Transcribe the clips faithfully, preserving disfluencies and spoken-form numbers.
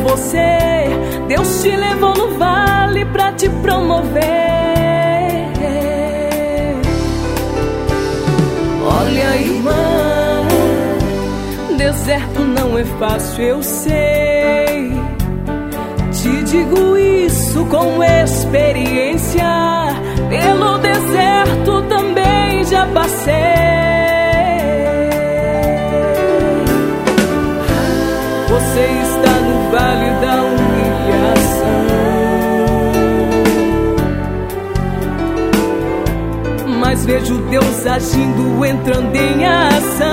você. Deus te levou no vale pra te promover. Olha, irmã, deserto não é fácil, eu sei. Te digo isso com experiência. Pelo deserto também já passei. Você está no vale da humilhação, mas vejo Deus agindo, entrando em ação.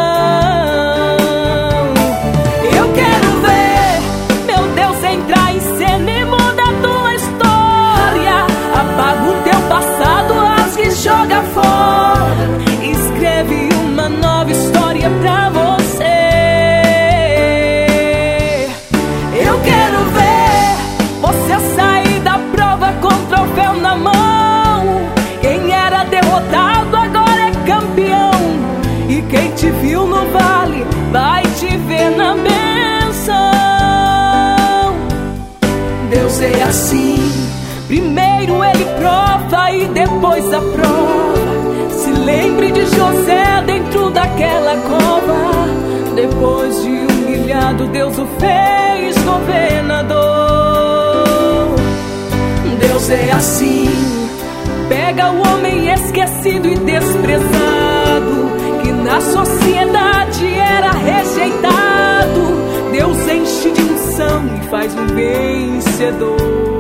Eu quero ver meu Deus entrar em cena e muda a tua história. Apaga o teu passado, rasga e joga fora. Escreve uma nova história pra você. Eu quero ver você sair da prova com o troféu na mão. Quem era derrotado agora é campeão. E quem te viu no vale vai te ver na bênção. Deus é assim, primeiro ele prova e depois aprova. Se lembre de José dentro daquela cova. Depois de humilhado, Deus o fez governador. Deus é assim, pega o homem esquecido e desprezado, que na sociedade era rejeitado. Deus enche de unção e faz um vencedor.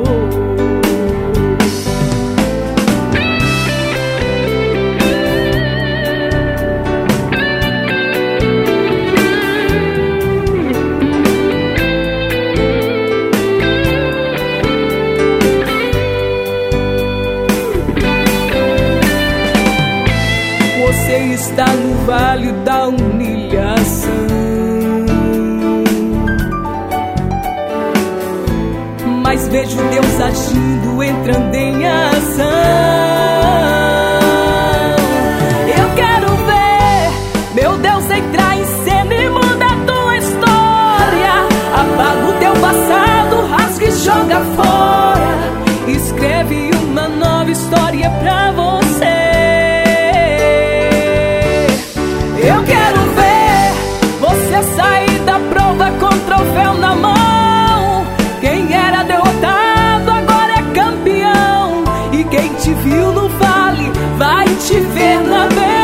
Você está no vale da humilhação, mas vejo Deus agindo, entrando em ação. Eu quero ver meu Deus entrar em cena e muda a tua história. Apaga o teu passado, rasga e joga fora. Escreve uma nova história pra você. Eu quero ver você sair da prova com o troféu na mão. Quem era derrotado agora é campeão. E quem te viu no vale vai te ver na bênção.